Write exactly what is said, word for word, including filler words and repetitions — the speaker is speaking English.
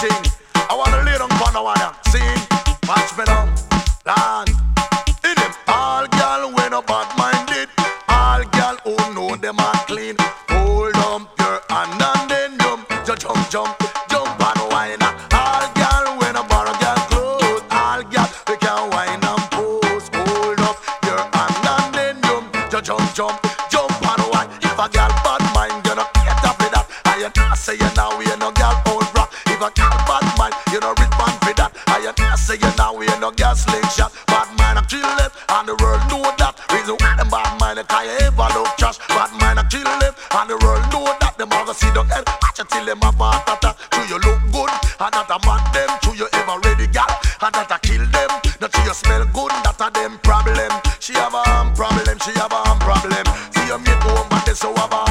thing. I wanna lay down for no one. Sing, watch me now, land. In them all gal when a bad minded, all gal who know them are clean. Hold up your hand and then jump, jump, jump, jump, jump and wine. All gal when a bar gal close, all gal they can wine and pose. Hold up your hand and then jump, jump, jump, jump, jump and wine. If a gal bad mind, you know get up with that. I ain't say you now we no gal old rock. If a gal bad mind, you know respond for that. I ain't say you now we no gal slingshot. Bad mind a kill them, and the world know that. Reason why them bad mind they can't ever look trash. Bad mind a kill them, and the world know that. Them all go see the head, watch it till them have a heart attack. Do you look good, and that a mad them. Do you ever ready gal, and that a kill them. That you smell good, that a them problem. She have a arm problem, she have a arm problem. See you make home, but they so have a